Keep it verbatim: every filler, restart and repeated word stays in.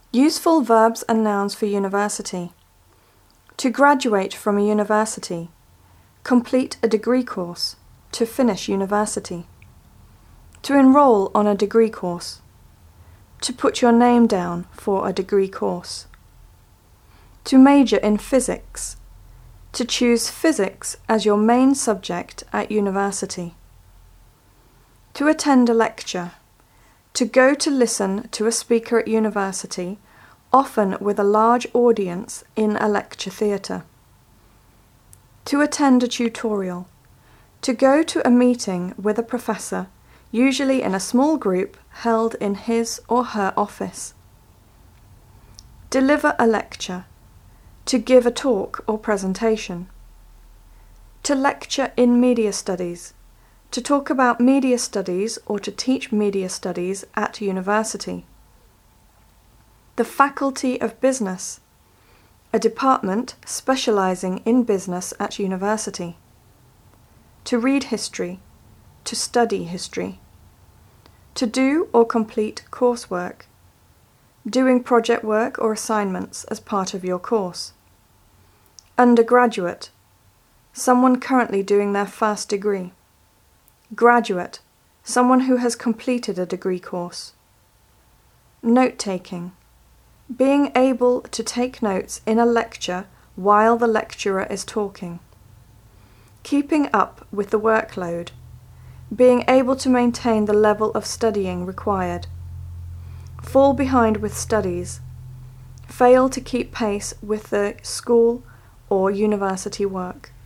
Useful verbs and nouns for university. To graduate from a university. Complete a degree course. To finish university. To enroll on a degree course. To put your name down for a degree course. To major in physics. To choose physics as your main subject at university. To attend a lecture. To go to listen to a speaker at university, often with a large audience in a lecture theatre. To attend a tutorial. To go to a meeting with a professor, usually in a small group held in his or her office. Deliver a lecture. To give a talk or presentation. To lecture in media studies. To talk about media studies or to teach media studies at university. The Faculty of Business, a department specializing in business at university. To read history, to study history. To do or complete coursework, doing project work or assignments as part of your course. Undergraduate, someone currently doing their first degree. Graduate, someone who has completed a degree course. Note-taking, being able to take notes in a lecture while the lecturer is talking. Keeping up with the workload, being able to maintain the level of studying required. Fall behind with studies, fail to keep pace with the school or university work.